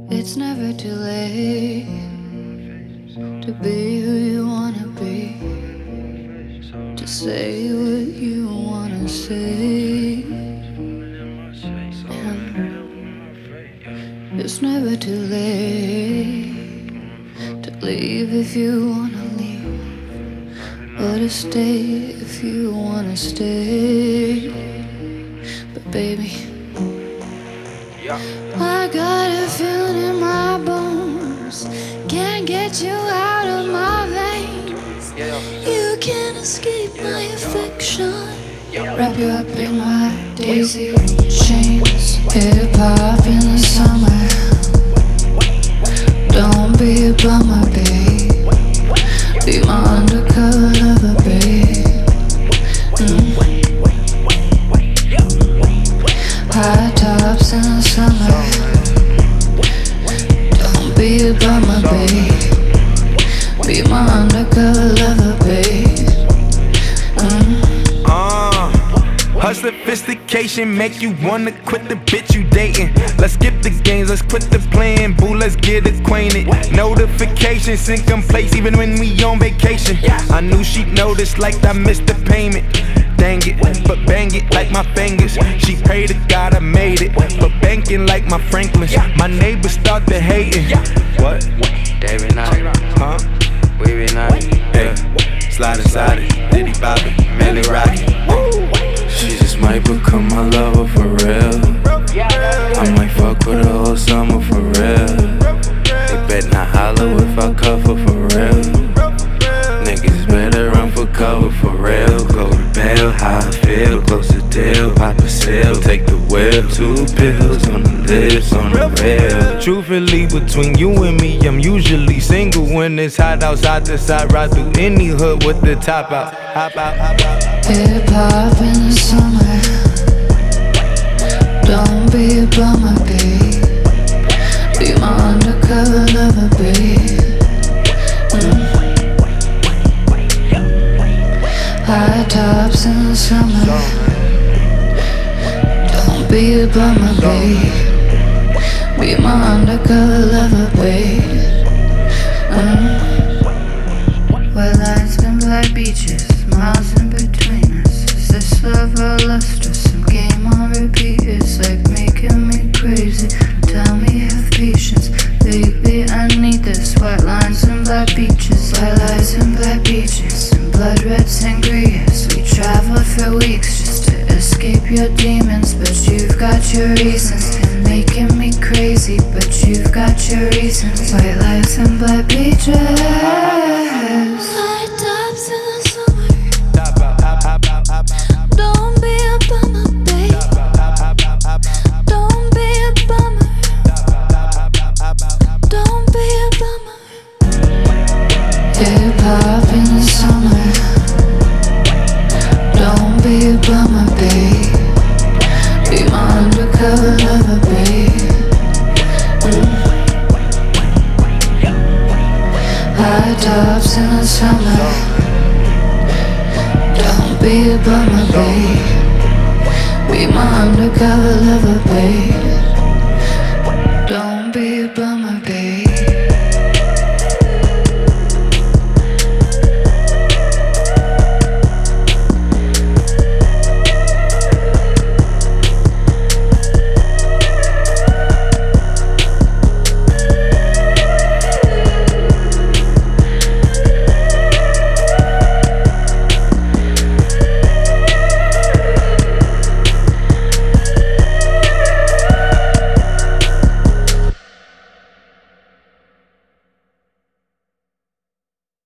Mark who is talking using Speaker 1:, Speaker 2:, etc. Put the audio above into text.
Speaker 1: It's never too late to be who you wanna be, to say what you wanna say. And it's never too late to leave if you wanna leave, or to stay if you wanna stay. But baby, I got a feeling in my bones, can't get you out of my veins. You can't escape my affection. Wrap you up in my daisy chains. Hip hop in the summer. Don't be a bummer, babe. Be my undercover lover, babe. High tops in the summer. Don't be a bummer, babe. Be my undercover lover, babe.
Speaker 2: Her sophistication make you wanna quit the bitch you dating. Let's skip the games, let's quit the playing, boo, let's get acquainted. Notifications in place even when we on vacation. I knew she'd notice like I missed the payment. Dang it, but bang it like my fingers. She prayed to God I made it, but banking like my Franklins. My neighbors start to hating. What?
Speaker 3: David Knight,
Speaker 2: Huh?
Speaker 3: we be nice.
Speaker 2: Hey, slide inside it, Diddy Bobby, Millie Rocky.
Speaker 3: She just might become my lover for real. I might fuck with her whole summer for real. They bet not holler if I cover for real. Niggas better run for cover for real. Go to bail, how I feel, close to deal, pop a seal, take the wheel. 2 pills on the lips, on the rail.
Speaker 2: Truthfully, between you and me, I'm usually single when it's hot outside the side. Ride through any hood with the top out. Hop out, hop out.
Speaker 1: Hip hop in the summer. Don't be a bummer, babe. Be my undercover lover, babe. High tops in the summer. Don't be a bummer, babe. Be my undercover lover, babe. White lights and black beaches, miles in between us. Is this love or lust or some game on repeat? It's like making me crazy. Tell me, have patience, baby, I need this. White lines and black beaches, white lights and black beaches, and blood red sangrias. We travel for weeks just to escape your demons, but you've got your reasons. And making me crazy, but you've got your reasons. White lights and black beaches. High tops in the summer. Don't be a bummer, babe. Don't be a bummer. Don't be a bummer. Hip hop in the summer. Don't be a bummer, babe. Be my undercover lover, babe. High tops in the summer. Don't be a bummer, babe. Be my undercover lover, babe.